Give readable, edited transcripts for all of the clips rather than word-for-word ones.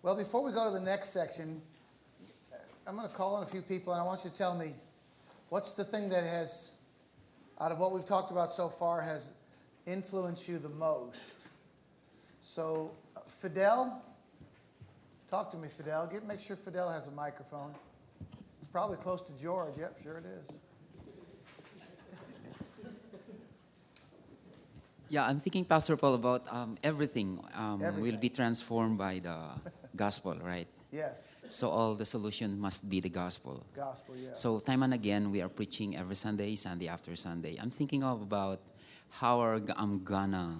Well, before we go to the next section, I'm going to call on a few people, and I want you to tell me what's the thing that has, out of what we've talked about so far, has influenced you the most. So, Fidel, talk to me, Fidel. Make sure Fidel has a microphone. It's probably close to George. Yep, sure it is. Yeah, I'm thinking, Pastor Paul, about everything will be Everything. transformed by the gospel, right? Yes, So all the solution must be the gospel. gospel, yeah. So time and again, we are preaching every Sunday, Sunday after Sunday. I'm thinking about how I'm gonna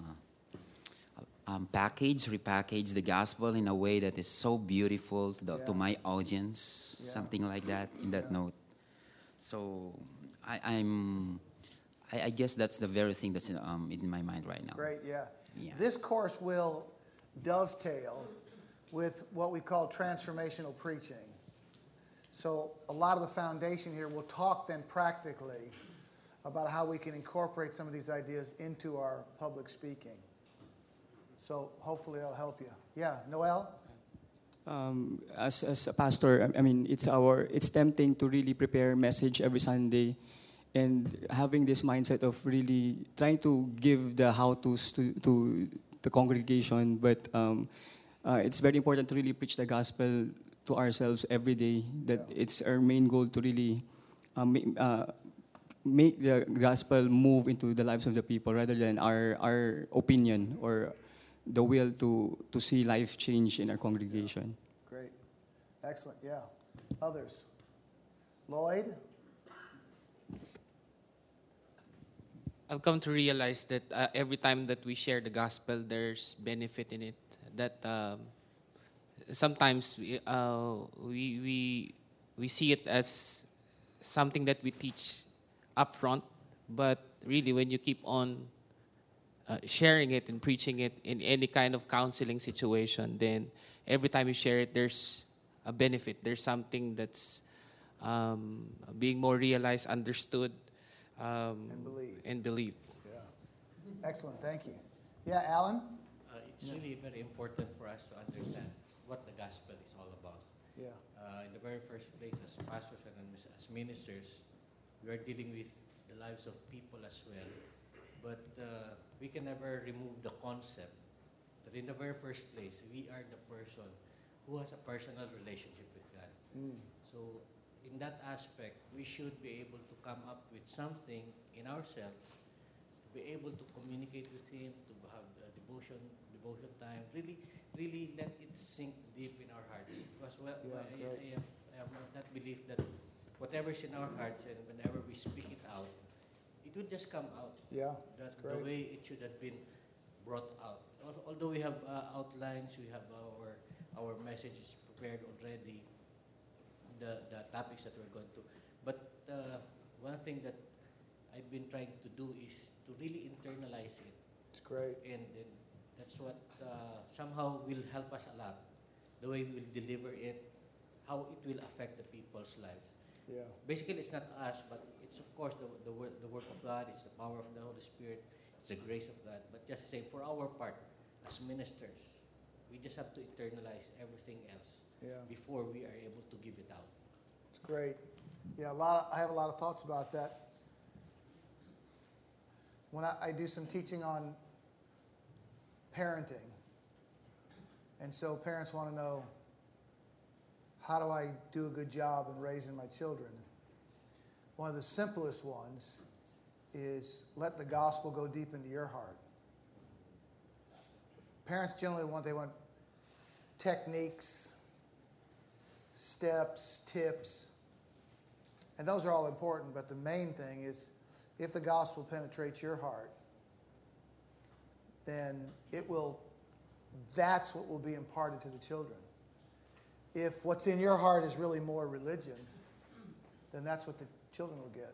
repackage the gospel in a way that is so beautiful to my audience, Yeah. something like that in that note. So I guess that's the very thing that's in my mind right now. Great, yeah. Yeah. This course will dovetail with what we call transformational preaching. So a lot of the foundation here will talk then practically about how we can incorporate some of these ideas into our public speaking. So hopefully that'll help you. Yeah, Noel? As a pastor, I mean, it's tempting to really prepare a message every Sunday, and having this mindset of really trying to give the how-tos to the congregation, but it's very important to really preach the gospel to ourselves every day. That it's our main goal to really make the gospel move into the lives of the people, rather than our opinion or the will to see life change in our congregation. Great. Excellent, yeah. Others? Lloyd? I've come to realize that every time that we share the gospel, there's benefit in it. That sometimes we see it as something that we teach up front, but really when you keep on sharing it and preaching it in any kind of counseling situation, then every time you share it, there's a benefit. There's something that's being more realized, understood, and believed. Yeah. Excellent, thank you. Yeah, Alan? It's really very important for us to understand what the gospel is all about. Yeah. In the very first place, as pastors and as ministers, we are dealing with the lives of people as well. But we can never remove the concept that in the very first place, we are the person who has a personal relationship with God. So in that aspect, we should be able to come up with something in ourselves to be able to communicate with Him, to have devotion time, really let it sink deep in our hearts. Because I have that belief that whatever is in our hearts and whenever we speak it out, it would just come out. Yeah, That's the way it should have been brought out. Although we have outlines, we have our messages prepared already, the topics that we're going to. But one thing that I've been trying to do is to really internalize it. it's great. And that's what somehow will help us a lot. The way we will deliver it, how it will affect the people's lives. Yeah. Basically, it's not us, but it's of course the work of God. It's the power of the Holy Spirit. It's the grace of God. But just say, for our part, as ministers, we just have to internalize everything else before we are able to give it out. It's great. Yeah, I have a lot of thoughts about that. When I do some teaching on parenting, and so parents want to know, how do I do a good job in raising my children? One of the simplest ones is let the gospel go deep into your heart. Parents generally want techniques, steps, tips, and those are all important, but the main thing is if the gospel penetrates your heart, then that's what will be imparted to the children. If what's in your heart is really more religion, then that's what the children will get.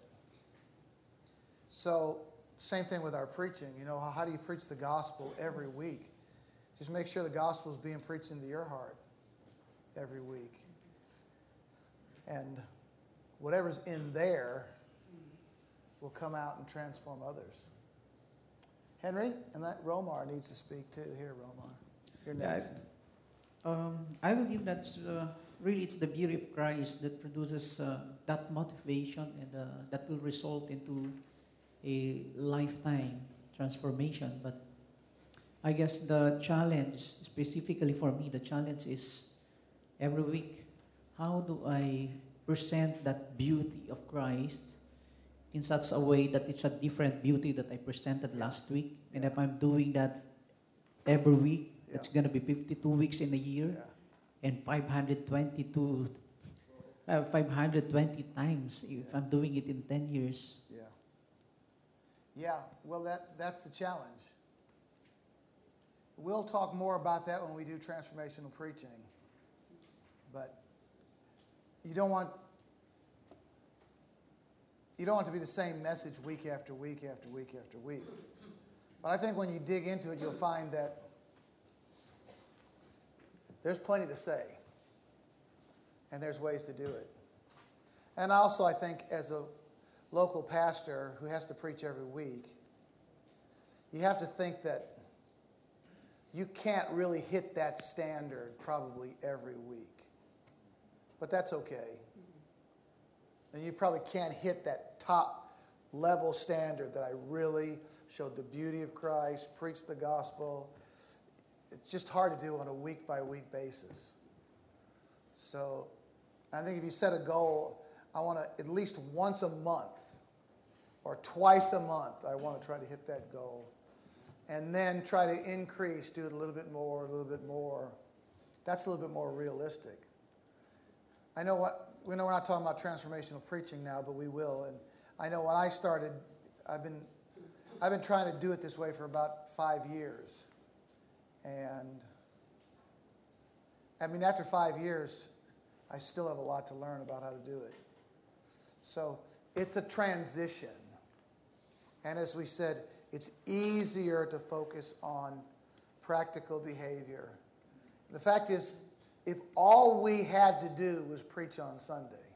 So, same thing with our preaching. You know, how do you preach the gospel every week? Just make sure the gospel is being preached into your heart every week. And whatever's in there will come out and transform others. Henry, and that Romar needs to speak too. Here, Romar. You're next. I believe that's really it's the beauty of Christ that produces that motivation and that will result into a lifetime transformation. But I guess the challenge, specifically for me, the challenge is every week, how do I present that beauty of Christ in such a way that it's a different beauty that I presented last week? And if I'm doing that every week, it's going to be 52 weeks in a year and 520 times if I'm doing it in 10 years. Yeah. Yeah, well, that's the challenge. We'll talk more about that when we do transformational preaching. But you don't want to be the same message week after week after week after week. But I think when you dig into it, you'll find that there's plenty to say. And there's ways to do it. And also, I think, as a local pastor who has to preach every week, you have to think that you can't really hit that standard probably every week. But that's okay. And you probably can't hit that top level standard that I really showed the beauty of Christ, preached the gospel. It's just hard to do on a week-by-week basis. So I think if you set a goal, I want to at least once a month or twice a month, I want to try to hit that goal. And then try to increase, do it a little bit more, a little bit more. That's a little bit more realistic. I know we're not talking about transformational preaching now, but we will. And I know when I started, I've been trying to do it this way for about 5 years. And I mean, after 5 years, I still have a lot to learn about how to do it. So it's a transition. And as we said, it's easier to focus on practical behavior. The fact is, if all we had to do was preach on Sunday,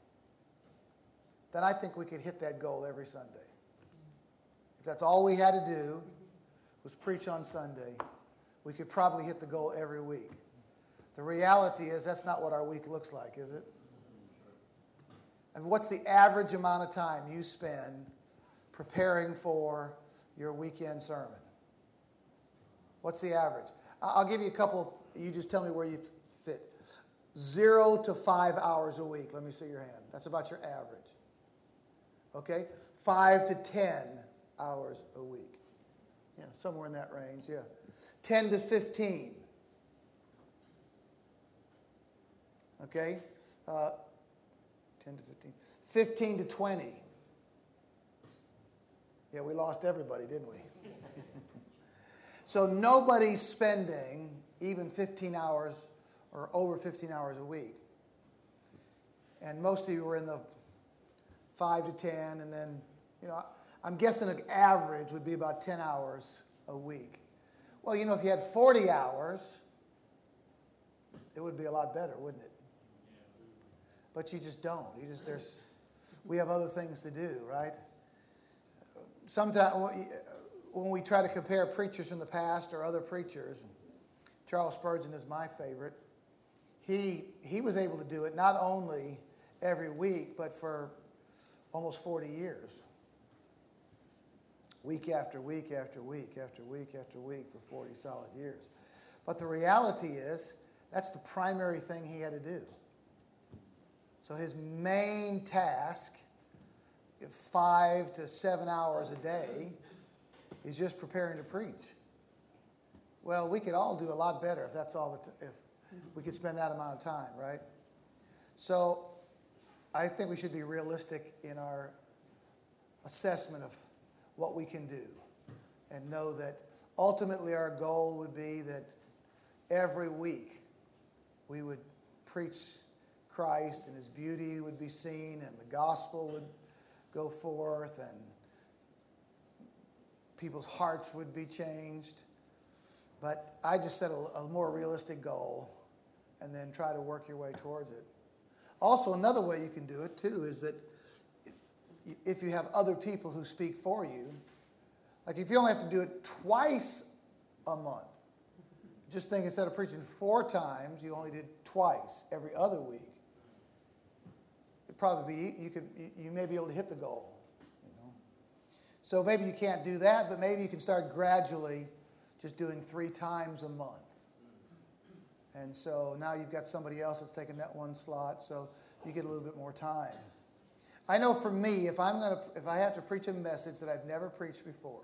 then I think we could hit that goal every Sunday. If that's all we had to do was preach on Sunday, we could probably hit the goal every week. The reality is that's not what our week looks like, is it? And what's the average amount of time you spend preparing for your weekend sermon? What's the average? I'll give you a couple. You just tell me where you fit. 0 to 5 hours a week. Let me see your hand. That's about your average. Okay? 5 to 10 hours a week. Yeah, somewhere in that range, yeah. 10 to 15. Okay? 10 to 15. 15 to 20. Yeah, we lost everybody, didn't we? So nobody's spending even 15 hours or over 15 hours a week. And most of you were in the 5 to 10, and then, I'm guessing an average would be about 10 hours a week. Well, if you had 40 hours, it would be a lot better, wouldn't it? But you just don't. We have other things to do, right? Sometimes when we try to compare preachers in the past or other preachers, Charles Spurgeon is my favorite. He was able to do it not only every week, but for almost 40 years. Week after week after week after week after week for 40 solid years. But the reality is, that's the primary thing he had to do. So his main task, 5 to 7 hours a day, is just preparing to preach. Well, we could all do a lot better if that's all. If we could spend that amount of time, right? So I think we should be realistic in our assessment of what we can do, and know that ultimately our goal would be that every week we would preach Christ and his beauty would be seen and the gospel would go forth and people's hearts would be changed. But I just set a more realistic goal and then try to work your way towards it. Also, another way you can do it too is that if you have other people who speak for you, like if you only have to do it twice a month, just think instead of preaching 4 times, you only did twice every other week. It'd probably be, you may be able to hit the goal. You know? So maybe you can't do that, but maybe you can start gradually just doing 3 times a month. And so now you've got somebody else that's taking that one slot, so you get a little bit more time. I know for me, if I have to preach a message that I've never preached before,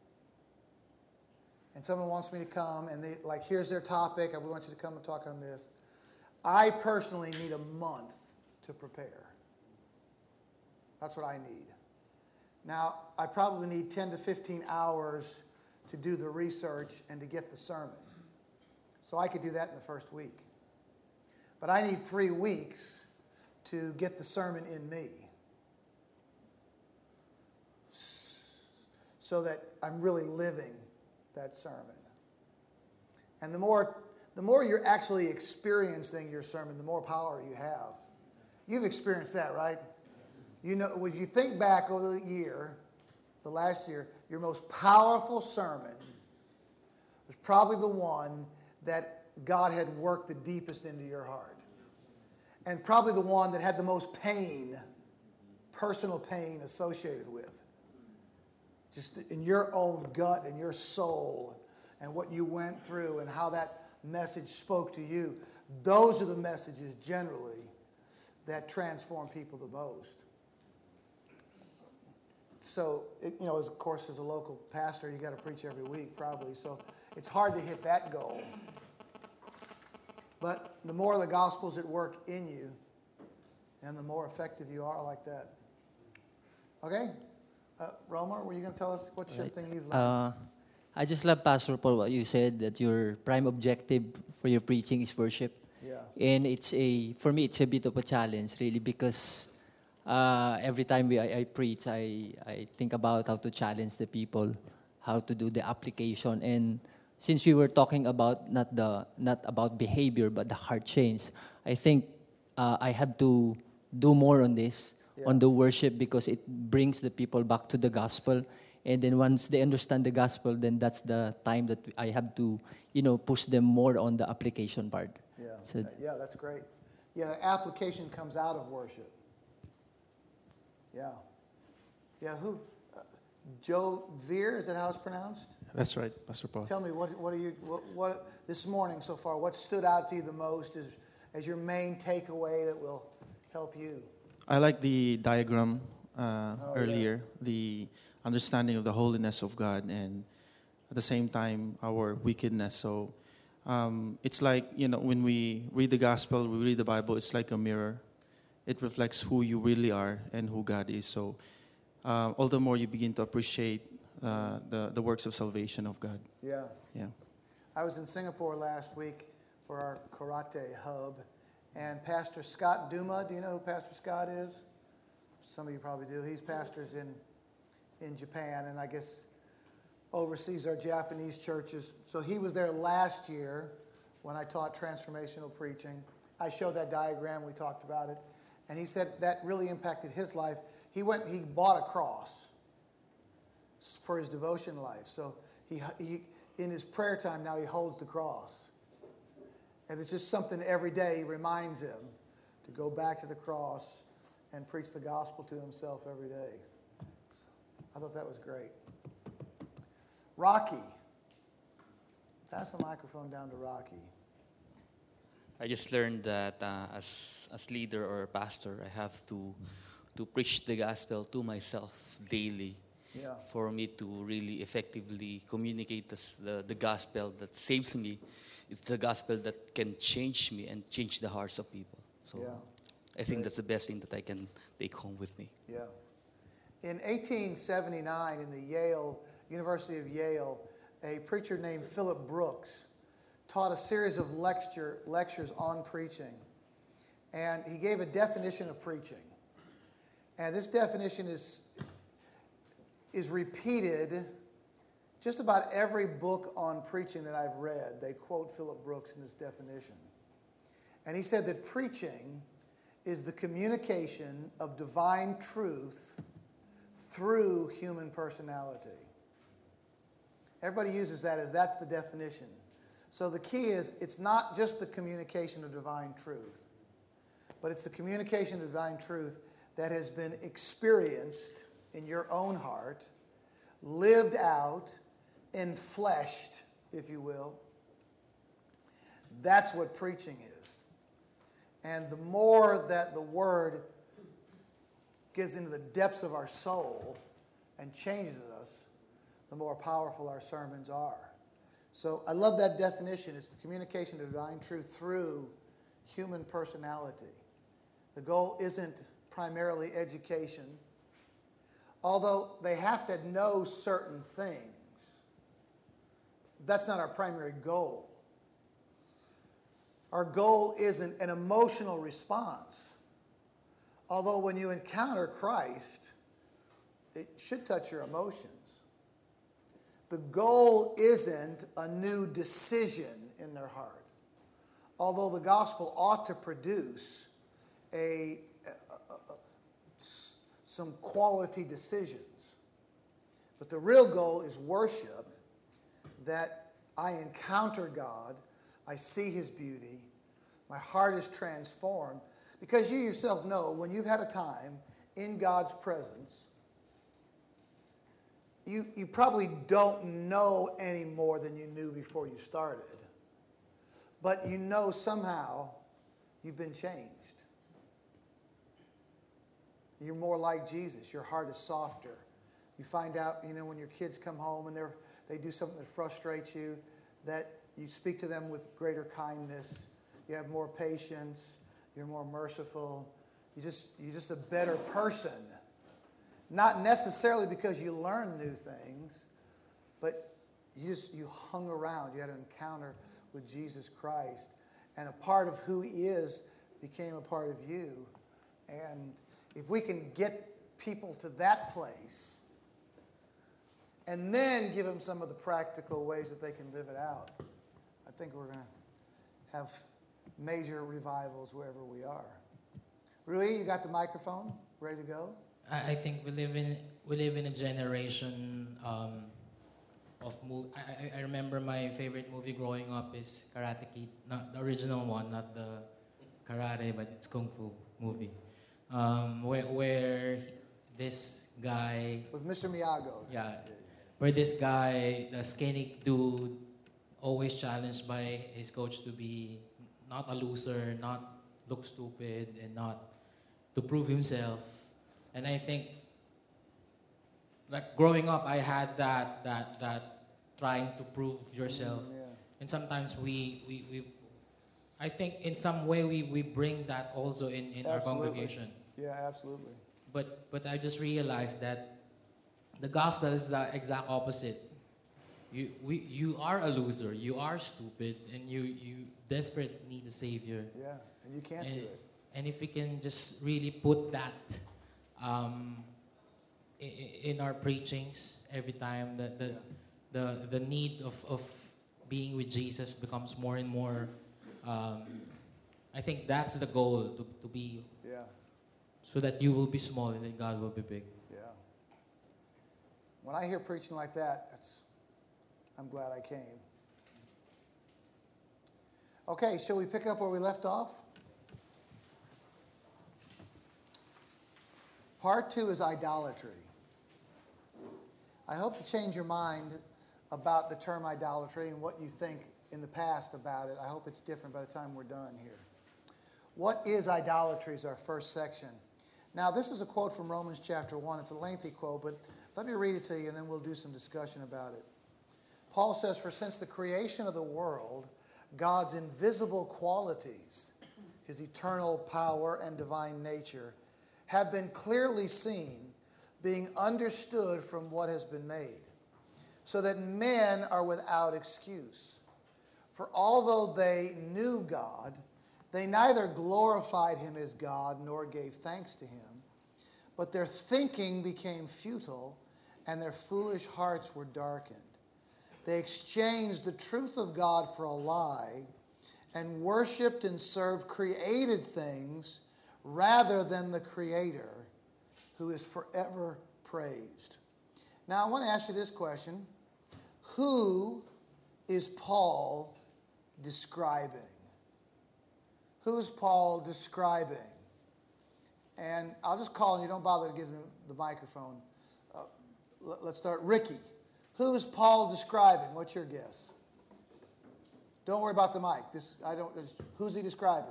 and someone wants me to come, and they like, here's their topic, and we want you to come and talk on this, I personally need a month to prepare. That's what I need. Now, I probably need 10 to 15 hours to do the research and to get the sermon. So I could do that in the first week. But I need 3 weeks to get the sermon in me, so that I'm really living that sermon. And the more you're actually experiencing your sermon, the more power you have. You've experienced that, right? You know, if you think back over the last year, your most powerful sermon was probably the one that God had worked the deepest into your heart. And probably the one that had the most pain, personal pain associated with. Just in your own gut and your soul and what you went through and how that message spoke to you. Those are the messages generally that transform people the most. So, of course, as a local pastor, you got to preach every week probably. So it's hard to hit that goal. But the more the gospel's at work in you, and the more effective you are like that. Okay? Romer, were you going to tell us what's your thing you've learned? I just love, Pastor Paul, what you said, that your prime objective for your preaching is worship. Yeah. And for me, it's a bit of a challenge, really, because every time I preach, I think about how to challenge the people, how to do the application. And since we were talking about not about behavior, but the heart change, I think I have to do more on this. Yeah. On the worship, because it brings the people back to the gospel. And then once they understand the gospel, then that's the time that I have to, push them more on the application part. Yeah, So, yeah, that's great. Yeah, application comes out of worship. Yeah. Yeah, who? Joe Veer, is that how it's pronounced? That's right, Pastor Paul. Tell me, what this morning so far, what stood out to you the most as your main takeaway that will help you? I like the diagram earlier, the understanding of the holiness of God and at the same time our wickedness. So it's like, when we read the gospel, we read the Bible, it's like a mirror. It reflects who you really are and who God is. So all the more you begin to appreciate the works of salvation of God. Yeah. Yeah. I was in Singapore last week for our karate hub. And Pastor Scott Duma, do you know who Pastor Scott is? Some of you probably do. He's pastors in Japan, and I guess oversees our Japanese churches. So he was there last year when I taught transformational preaching. I showed that diagram, we talked about it, and he said that really impacted his life. He bought a cross for his devotion life. So he in his prayer time now he holds the cross. And it's just something every day reminds him to go back to the cross and preach the gospel to himself every day. So I thought that was great. Rocky. Pass the microphone down to Rocky. I just learned that as leader or pastor, I have to preach the gospel to myself daily. Yeah. For me to really effectively communicate the gospel that saves me. It's the gospel that can change me and change the hearts of people. So Yeah. I think that's the best thing that I can take home with me. Yeah. In 1879, in the University of Yale, a preacher named Philip Brooks taught a series of lectures on preaching. And he gave a definition of preaching. And this definition is repeated just about every book on preaching that I've read. They quote Philip Brooks in this definition. And he said that preaching is the communication of divine truth through human personality. Everybody uses that as that's the definition. So the key is it's not just the communication of divine truth, but it's the communication of divine truth that has been experienced in your own heart, lived out, enfleshed, if you will. That's what preaching is. And the more that the Word gets into the depths of our soul and changes us, the more powerful our sermons are. So I love that definition. It's the communication of divine truth through human personality. The goal isn't primarily education, although they have to know certain things. That's not our primary goal. Our goal isn't an emotional response. Although when you encounter Christ, it should touch your emotions. The goal isn't a new decision in their heart. Although the gospel ought to produce some quality decisions. But the real goal is worship, that I encounter God, I see His beauty, my heart is transformed. Because you yourself know, when you've had a time in God's presence, you probably don't know any more than you knew before you started. But you know somehow you've been changed. You're more like Jesus. Your heart is softer. You find out, when your kids come home and they do something that frustrates you, that you speak to them with greater kindness. You have more patience. You're more merciful. You're just a better person. Not necessarily because you learn new things, but you hung around. You had an encounter with Jesus Christ. And a part of who He is became a part of you. And if we can get people to that place and then give them some of the practical ways that they can live it out, I think we're going to have major revivals wherever we are. Rui, you got the microphone ready to go? I think we live in a generation of movie. I remember my favorite movie growing up is Karate Kid, not the original one, not the karate, but it's kung fu movie, where this guy with Mr. Miyagi. Yeah, where this guy, the skinny dude, always challenged by his coach to be not a loser, not look stupid, and not to prove himself. And I think, like growing up, I had that trying to prove yourself. Yeah. And sometimes I think in some way we bring that also in our congregation. Yeah, absolutely. But I just realized that the gospel is the exact opposite. You are a loser, you are stupid, and you desperately need a savior. Yeah, and you can't do it. And if we can just really put that in our preachings every time, the need of being with Jesus becomes more and more. I think that's the goal, to be. Yeah. So that you will be small and then God will be big. Yeah. When I hear preaching like that, I'm glad I came. Okay, shall we pick up where we left off? Part 2 is idolatry. I hope to change your mind about the term idolatry and what you think in the past about it. I hope it's different by the time we're done here. What is idolatry is our first section. Now, this is a quote from Romans chapter 1. It's a lengthy quote, but let me read it to you and then we'll do some discussion about it. Paul says, "For since the creation of the world, God's invisible qualities, His eternal power and divine nature, have been clearly seen, being understood from what has been made, so that men are without excuse. For although they knew God, they neither glorified Him as God nor gave thanks to Him, but their thinking became futile, and their foolish hearts were darkened. They exchanged the truth of God for a lie, and worshipped and served created things rather than the Creator, who is forever praised." Now, I want to ask you this question. Who is Paul describing? Who's Paul describing? And I'll just call, and you don't bother to give him the microphone. Let's start. Ricky, who's Paul describing? What's your guess? Don't worry about the mic. Who's he describing?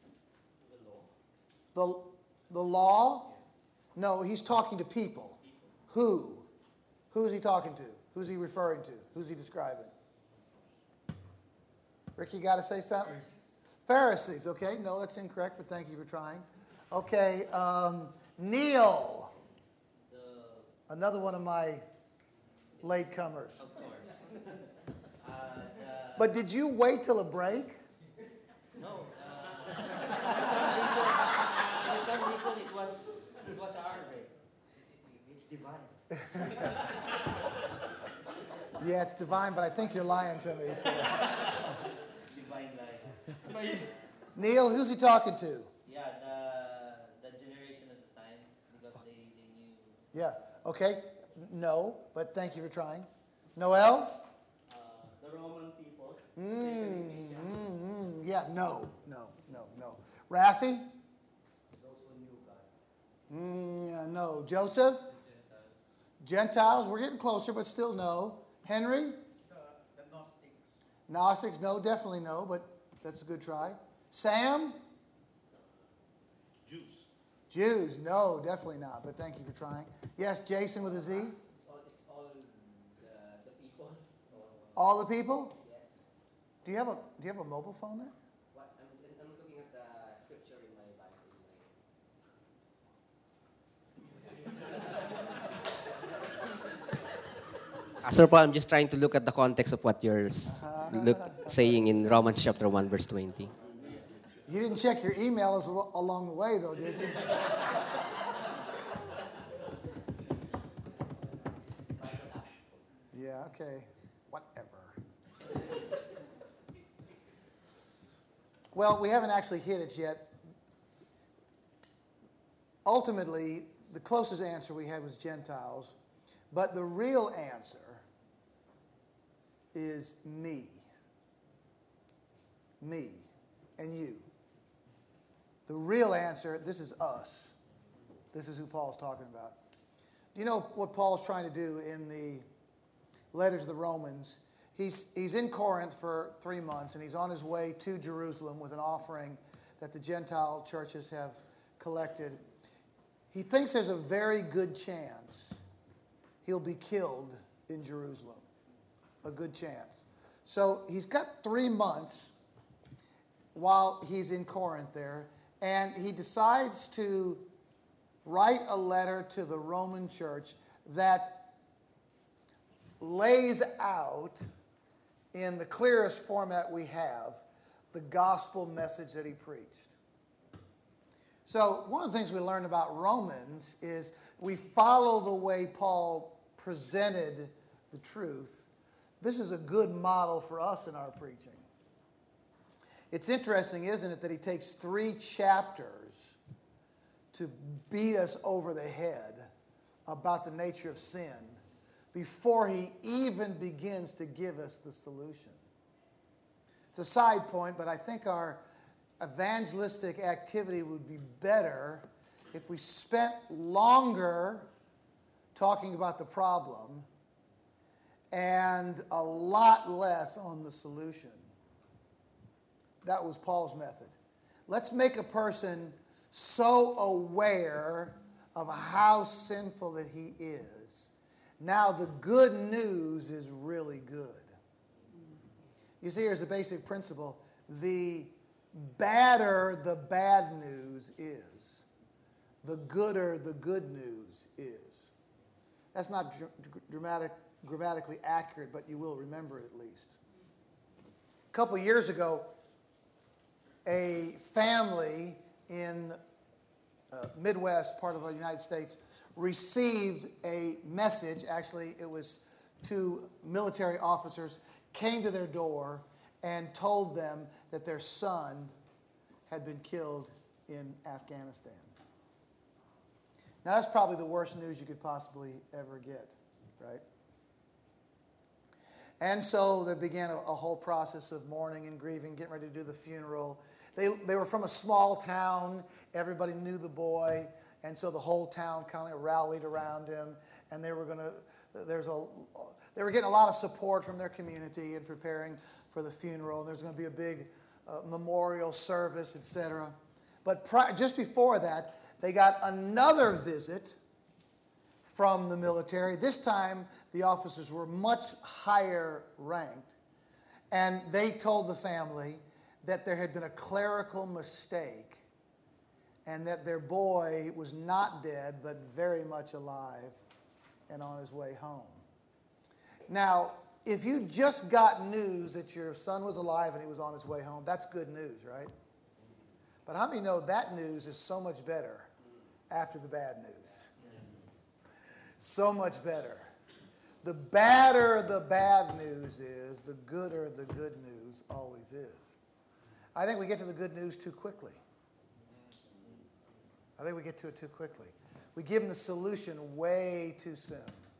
The law. The law? No, he's talking to people. Who? Who is he talking to? Who's he referring to? Who's he describing? Ricky, got to say something? Pharisees. Okay, no, that's incorrect, but thank you for trying. Okay, Neil. Another one of my latecomers. Of course. But did you wait till a break? No. For some reason it was our break. It's divine. Yeah, it's divine, but I think you're lying to me. So. Divine lie. Neil, who's he talking to? Yeah, the generation at the time, because they knew. Yeah, okay. No, but thank you for trying. Noel? The Roman people. Yeah, no. Rafi? Those who knew God. Yeah, no. Joseph? Gentiles. We're getting closer, but still no. Henry? The Gnostics. Gnostics, no, definitely no, but that's a good try. Sam? Jews, no, definitely not, but thank you for trying. Yes, Jason with a Z? It's all the people. All the people? Yes. Do you have a mobile phone there? What? I'm looking at the scripture in my Bible. Sir Paul, I'm just trying to look at the context of what you're saying in Romans chapter 1, verse 20. You didn't check your emails along the way, though, did you? Yeah, okay. Whatever. Well, we haven't actually hit it yet. Ultimately, the closest answer we had was Gentiles, but the real answer is me. Me and you. The real answer, this is us. This is who Paul's talking about. Do you know what Paul's trying to do in the letter to the Romans? He's in Corinth for 3 months, and he's on his way to Jerusalem with an offering that the Gentile churches have collected. He thinks there's a very good chance he'll be killed in Jerusalem. A good chance. So he's got 3 months while he's in Corinth there, and he decides to write a letter to the Roman church that lays out in the clearest format we have the gospel message that he preached. So one of the things we learned about Romans is we follow the way Paul presented the truth. This is a good model for us in our preaching. It's interesting, isn't it, that he takes 3 chapters to beat us over the head about the nature of sin before he even begins to give us the solution. It's a side point, but I think our evangelistic activity would be better if we spent longer talking about the problem and a lot less on the solution. That was Paul's method. Let's make a person so aware of how sinful that he is. Now the good news is really good. You see, here's a basic principle. The badder the bad news is, the gooder the good news is. That's not grammatically accurate, but you will remember it at least. A couple of years ago, a family in Midwest part of the United States received a message. Actually, it was 2 military officers came to their door and told them that their son had been killed in Afghanistan. Now, that's probably the worst news you could possibly ever get, right? And so there began a whole process of mourning and grieving, getting ready to do the funeral. They were from a small town. Everybody knew the boy. And so the whole town kind of rallied around him. And they were getting a lot of support from their community in preparing for the funeral. And there's going to be a big memorial service, etc. But just before that, they got another visit from the military. This time, the officers were much higher ranked. And they told the family that there had been a clerical mistake and that their boy was not dead, but very much alive and on his way home. Now, if you just got news that your son was alive and he was on his way home, that's good news, right? But how many know that news is so much better after the bad news? So much better. The badder the bad news is, the gooder the good news always is. I think we get to the good news too quickly. I think we get to it too quickly. We give them the solution way too soon.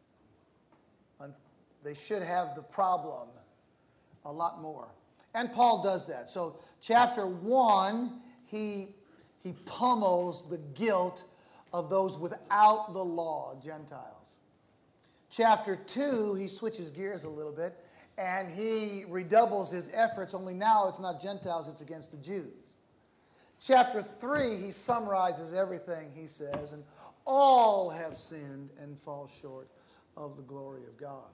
They should have the problem a lot more. And Paul does that. So chapter 1, he pummels the guilt of those without the law, Gentiles. Chapter 2, he switches gears a little bit, and he redoubles his efforts, only now it's not Gentiles, it's against the Jews. Chapter 3, he summarizes everything he says, and all have sinned and fall short of the glory of God.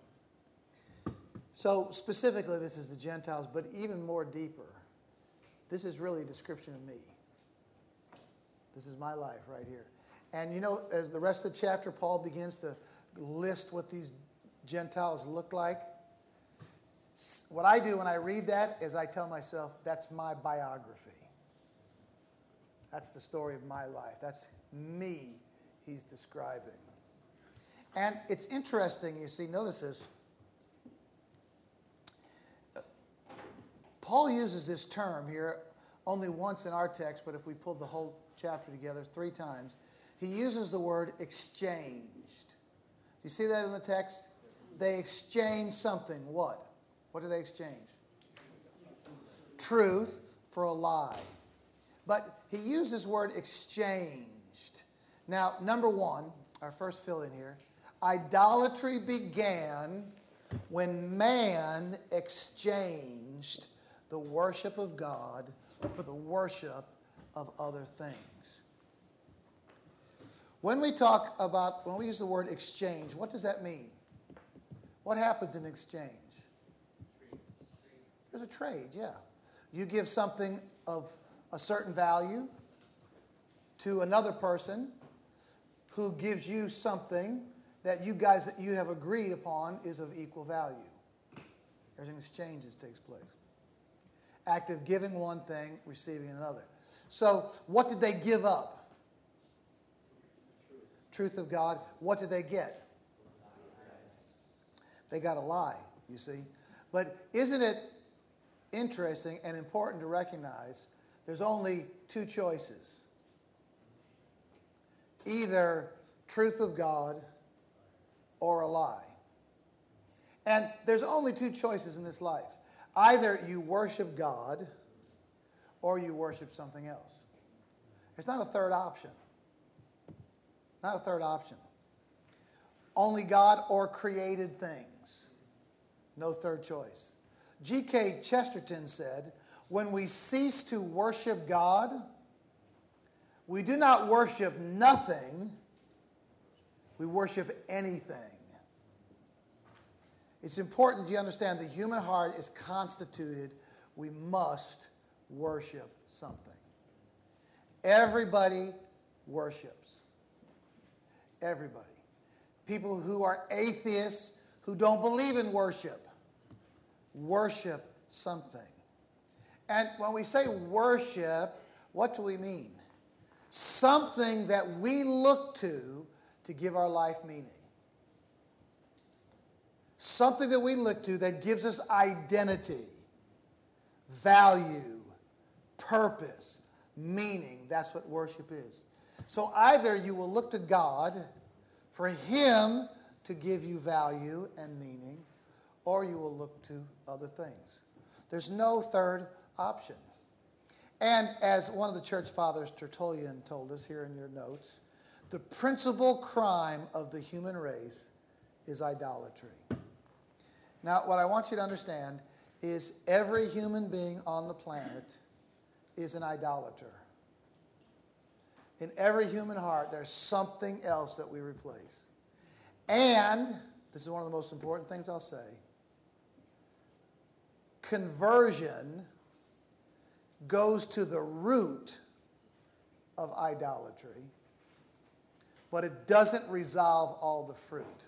So specifically, this is the Gentiles, but even more deeper, this is really a description of me. This is my life right here. And you know, as the rest of the chapter, Paul begins to list what these Gentiles look like. What I do when I read that is I tell myself, that's my biography. That's the story of my life. That's me he's describing. And it's interesting, you see, notice this. Paul uses this term here only once in our text, but if we pulled the whole chapter together 3 times, he uses the word exchanged. Do you see that in the text? They exchange something. What? What do they exchange? Truth for a lie. But he used this word exchanged. Now, number 1, our first fill in here, idolatry began when man exchanged the worship of God for the worship of other things. When we use the word exchange, what does that mean? What happens in exchange? There's a trade, yeah. You give something of a certain value to another person who gives you something that you have agreed upon is of equal value. There's an exchange that takes place. Act of giving one thing, receiving another. So, what did they give up? Truth of God. What did they get? They got a lie, you see. But isn't it interesting and important to recognize there's only 2 choices? Either truth of God or a lie. And there's only 2 choices in this life. Either you worship God or you worship something else. There's not a third option. Not a third option. Only God or created things. No third choice. G.K. Chesterton said, when we cease to worship God, we do not worship nothing, we worship anything. It's important you understand the human heart is constituted, we must worship something. Everybody worships. Everybody. People who are atheists, who don't believe in worship something. And when we say worship, what do we mean? Something that we look to give our life meaning. Something that we look to that gives us identity, value, purpose, meaning. That's what worship is. So either you will look to God for Him to give you value and meaning, or you will look to other things. There's no third option. And as one of the church fathers, Tertullian, told us here in your notes, the principal crime of the human race is idolatry. Now, what I want you to understand is every human being on the planet is an idolater. In every human heart, there's something else that we replace. And, this is one of the most important things I'll say, conversion goes to the root of idolatry, but it doesn't resolve all the fruit.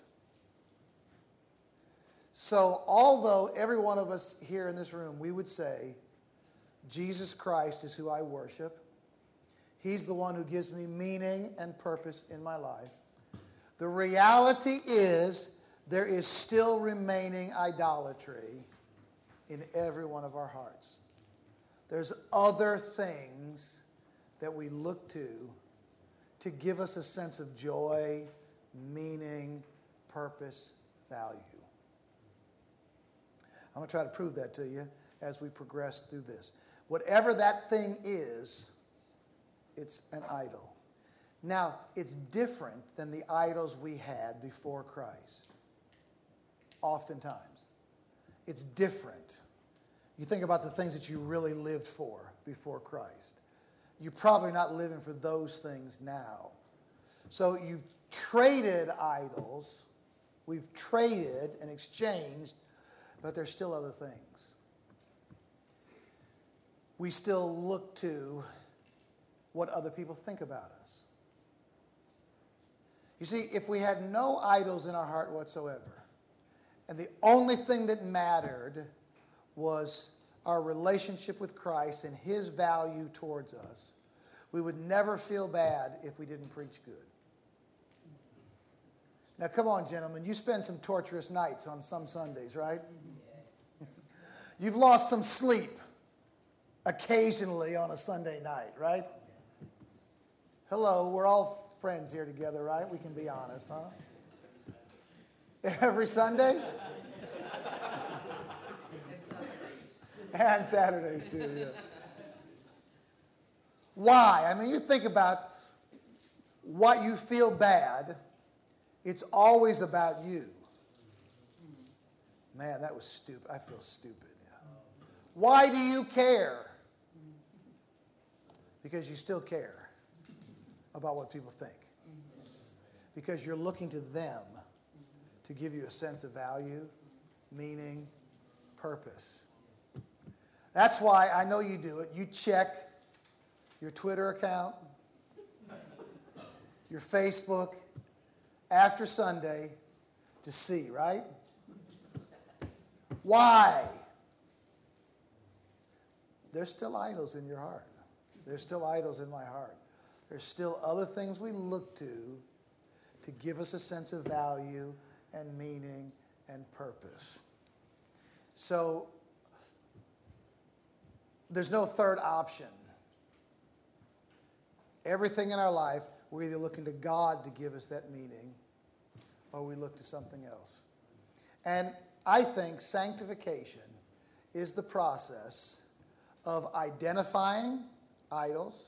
So, although every one of us here in this room, we would say, Jesus Christ is who I worship, He's the one who gives me meaning and purpose in my life, the reality is there is still remaining idolatry in every one of our hearts. There's other things that we look to give us a sense of joy, meaning, purpose, value. I'm going to try to prove that to you as we progress through this. Whatever that thing is, it's an idol. Now, it's different than the idols we had before Christ. Oftentimes. It's different. You think about the things that you really lived for before Christ. You're probably not living for those things now. So you've traded idols. We've traded and exchanged, but there's still other things. We still look to what other people think about us. You see, if we had no idols in our heart whatsoever, and the only thing that mattered was our relationship with Christ and His value towards us, we would never feel bad if we didn't preach good. Now, come on, gentlemen. You spend some torturous nights on some Sundays, right? You've lost some sleep occasionally on a Sunday night, right? Hello, we're all friends here together, right? We can be honest, huh? Every Sunday? And Saturdays too, yeah. Why? I mean, you think about what you feel bad, it's always about you. Man, that was stupid. I feel stupid. Yeah. Why do you care? Because you still care about what people think. Because you're looking to them to give you a sense of value, meaning, purpose. That's why I know you do it. You check your Twitter account, your Facebook, after Sunday to see, right? Why? There's still idols in your heart. There's still idols in my heart. There's still other things we look to give us a sense of value and meaning and purpose. So, there's no third option. Everything in our life, we're either looking to God to give us that meaning or we look to something else. And I think sanctification is the process of identifying idols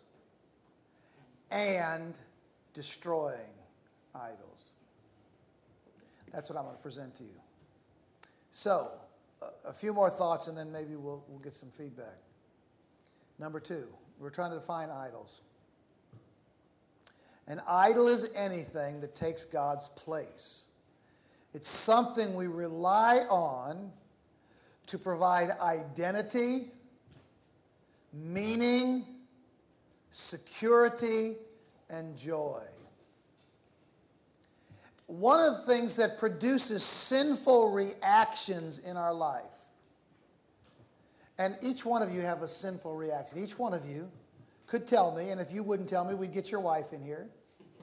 and destroying idols. That's what I'm going to present to you. So, a few more thoughts and then maybe we'll get some feedback. Number 2, we're trying to define idols. An idol is anything that takes God's place. It's something we rely on to provide identity, meaning, security, and joy. One of the things that produces sinful reactions in our life, and each one of you have a sinful reaction. Each one of you could tell me, and if you wouldn't tell me, we'd get your wife in here.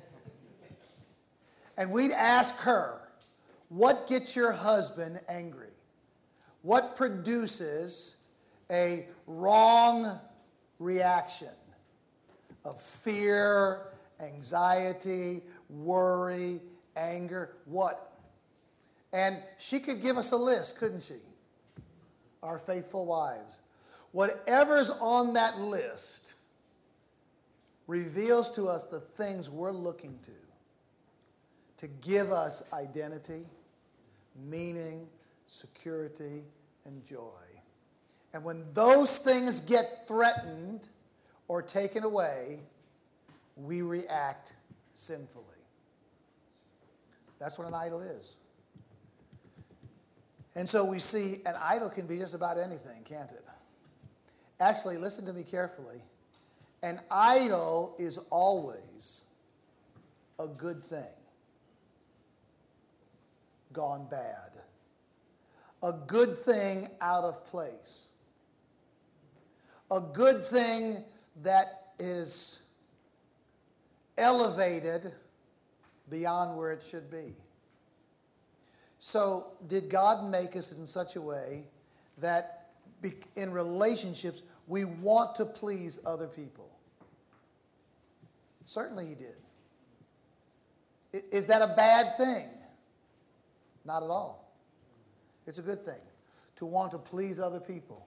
And we'd ask her, what gets your husband angry? What produces a wrong reaction of fear, anxiety, worry, anger? What? And she could give us a list, couldn't she? Our faithful wives. Whatever's on that list reveals to us the things we're looking to give us identity, meaning, security, and joy. And when those things get threatened or taken away, we react sinfully. That's what an idol is. And so we see an idol can be just about anything, can't it? Actually, listen to me carefully. An idol is always a good thing gone bad. A good thing out of place. A good thing that is elevated beyond where it should be. So, did God make us in such a way that in relationships we want to please other people? Certainly He did. Is that a bad thing? Not at all. It's a good thing to want to please other people.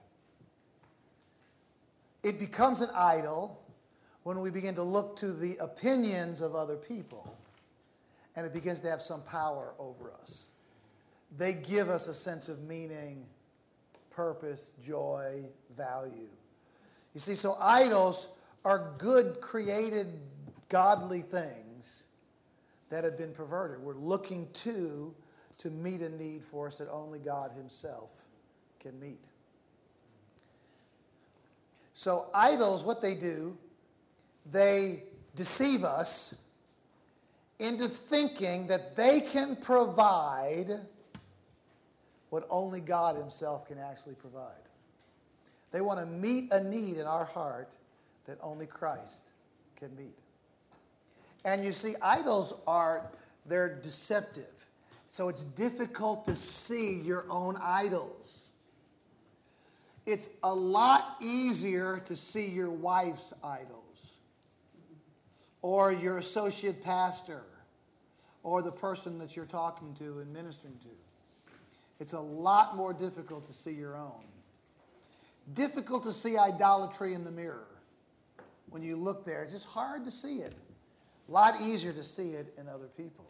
It becomes an idol when we begin to look to the opinions of other people and it begins to have some power over us. They give us a sense of meaning, purpose, joy, value. You see, so idols are good, created, godly things that have been perverted. We're looking to meet a need for us that only God Himself can meet. So idols, what they do, they deceive us into thinking that they can provide what only God Himself can actually provide. They want to meet a need in our heart that only Christ can meet. And you see, idols they're deceptive. So it's difficult to see your own idols. It's a lot easier to see your wife's idols, or your associate pastor, or the person that you're talking to and ministering to. It's a lot more difficult to see your own. Difficult to see idolatry in the mirror. When you look there, it's just hard to see it. A lot easier to see it in other people.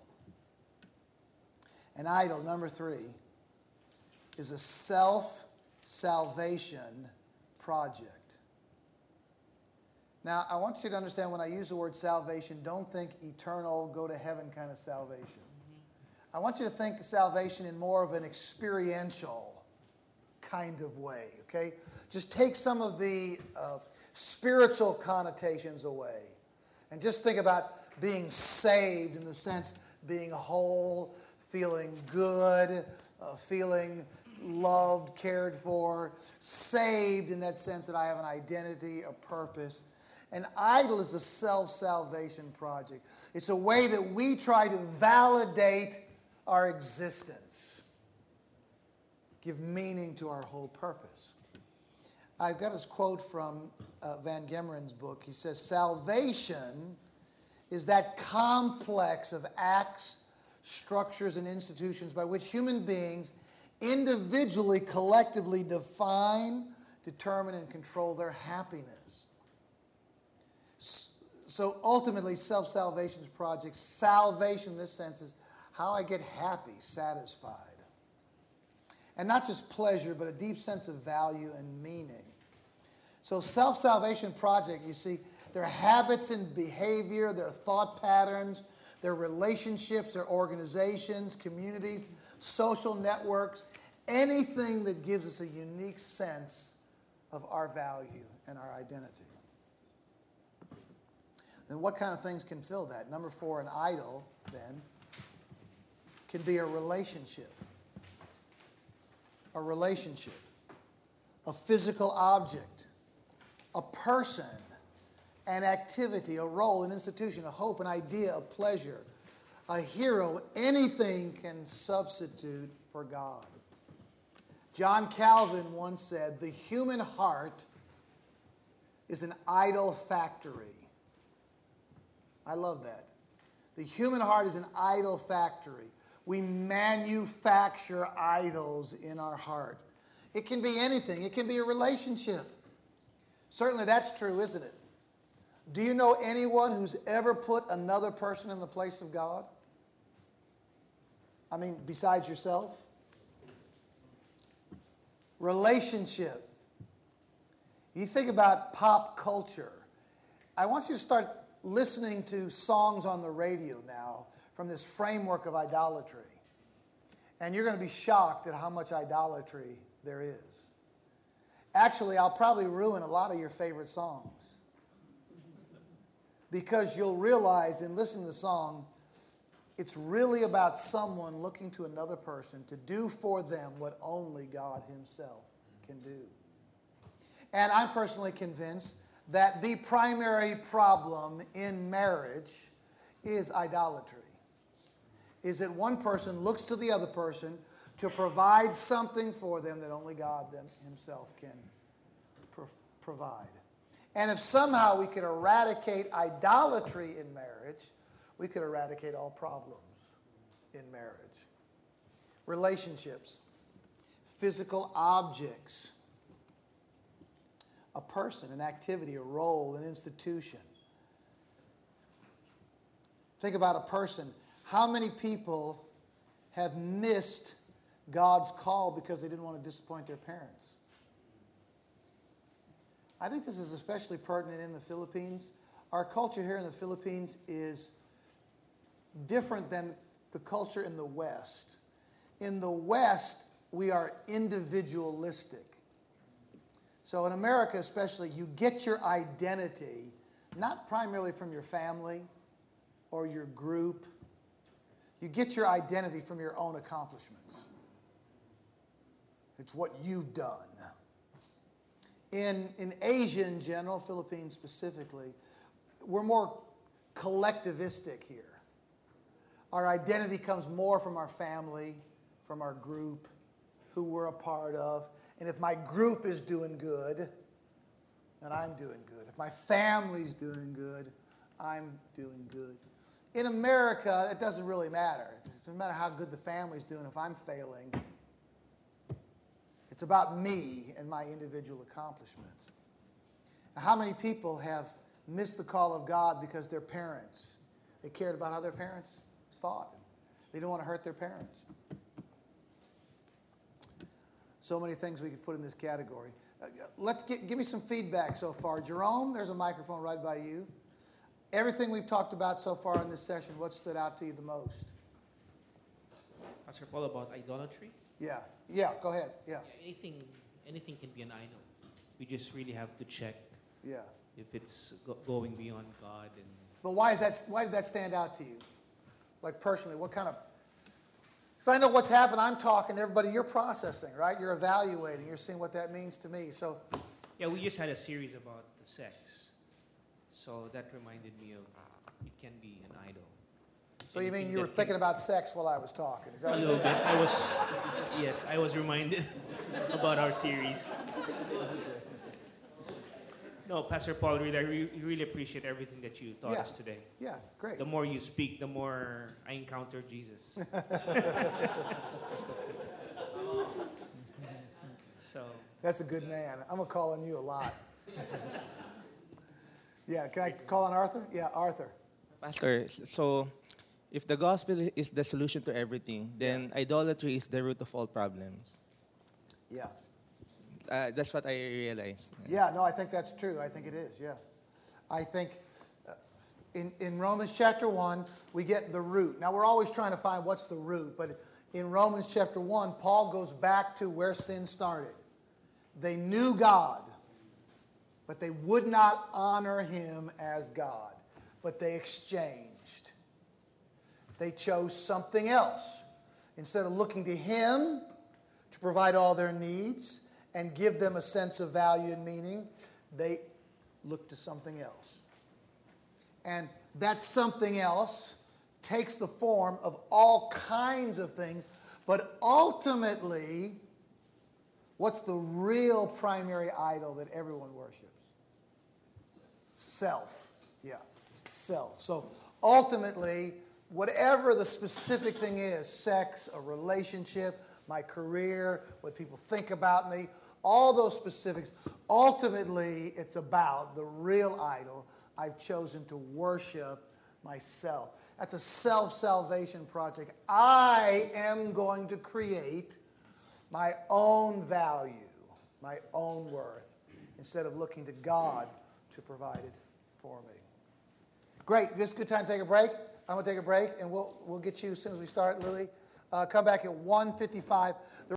An idol, number 3, is a self-salvation project. Now, I want you to understand when I use the word salvation, don't think eternal, go to heaven kind of salvation. I want you to think salvation in more of an experiential kind of way, okay? Just take some of the spiritual connotations away and just think about being saved in the sense being whole, feeling good, feeling loved, cared for, saved in that sense that I have an identity, a purpose. An idol is a self-salvation project. It's a way that we try to validate our existence, give meaning to our whole purpose. I've got this quote from Van Gemmeren's book. He says, salvation is that complex of acts, structures, and institutions by which human beings individually, collectively define, determine, and control their happiness. So ultimately, self-salvation project, salvation in this sense is how I get happy, satisfied. And not just pleasure, but a deep sense of value and meaning. So self-salvation project, you see, their habits and behavior, their thought patterns, their relationships, their organizations, communities, social networks, anything that gives us a unique sense of our value and our identity. Then what kind of things can fill that? Number 4, an idol, then, can be a relationship. A relationship. A physical object. A person. An activity, a role, an institution, a hope, an idea, a pleasure, a hero. Anything can substitute for God. John Calvin once said, the human heart is an idol factory. I love that. The human heart is an idol factory We manufacture idols in our heart. It can be anything. It can be a relationship. Certainly that's true, isn't it? Do you know anyone who's ever put another person in the place of God? I mean, besides yourself? Relationship. You think about pop culture. I want you to start listening to songs on the radio now from this framework of idolatry. And you're going to be shocked at how much idolatry there is. Actually, I'll probably ruin a lot of your favorite songs. Because you'll realize in listening to the song, it's really about someone looking to another person to do for them what only God himself can do. And I'm personally convinced that the primary problem in marriage is idolatry. Is that one person looks to the other person to provide something for them that only God himself can provide. And if somehow we could eradicate idolatry in marriage, we could eradicate all problems in marriage. Relationships, physical objects, a person, an activity, a role, an institution. Think about a person. How many people have missed God's call because they didn't want to disappoint their parents? I think this is especially pertinent in the Philippines. Our culture here in the Philippines is different than the culture in the West. In the West, we are individualistic. So in America especially, you get your identity not primarily from your family or your group. You get your identity from your own accomplishments. It's what you've done. In Asia in general, Philippines specifically, we're more collectivistic here. Our identity comes more from our family, from our group, who we're a part of. And if my group is doing good, then I'm doing good. If my family's doing good, I'm doing good. In America, it doesn't really matter. It doesn't matter how good the family's doing if I'm failing. It's about me and my individual accomplishments. Now, how many people have missed the call of God because their parents, they cared about how their parents thought. They didn't want to hurt their parents. So many things we could put in this category. Give me some feedback so far. Jerome, there's a microphone right by you. Everything we've talked about so far in this session, what stood out to you the most? Pastor Paul, about idolatry? Yeah, go ahead. Yeah. Anything can be an idol. We just really have to check if it's going beyond God. But why did that stand out to you? Like personally, what kind of... Because I know what's happened. I'm talking to everybody. You're processing, right? You're evaluating. You're seeing what that means to me. So, yeah, we just had a series about the sex. So that reminded me of it can be an idol. So you mean you were thinking about sex while I was talking? Is that a little bit. I was reminded about our series. No, Pastor Paul, I really appreciate everything that you taught us today. Yeah, great. The more you speak, the more I encounter Jesus. So that's a good man. I'm gonna call on you a lot. Yeah, can I call on Arthur? Yeah, Arthur. Pastor, so if the gospel is the solution to everything, then idolatry is the root of all problems. Yeah. That's what I realized. Yeah, no, I think that's true. I think it is, yeah. I think in Romans chapter 1, we get the root. Now, we're always trying to find what's the root, but in Romans chapter 1, Paul goes back to where sin started. They knew God, but they would not honor him as God, but they exchanged. They chose something else. Instead of looking to him to provide all their needs and give them a sense of value and meaning, they looked to something else. And that something else takes the form of all kinds of things, but ultimately, what's the real primary idol that everyone worships? Self. Yeah, self. So ultimately, whatever the specific thing is, sex, a relationship, my career, what people think about me, all those specifics, ultimately it's about the real idol. I've chosen to worship myself. That's a self-salvation project. I am going to create my own value, my own worth, instead of looking to God to provide it for me. Great. This is a good time to take a break. I'm going to take a break, and we'll get you as soon as we start, Louis. Come back at 1:55.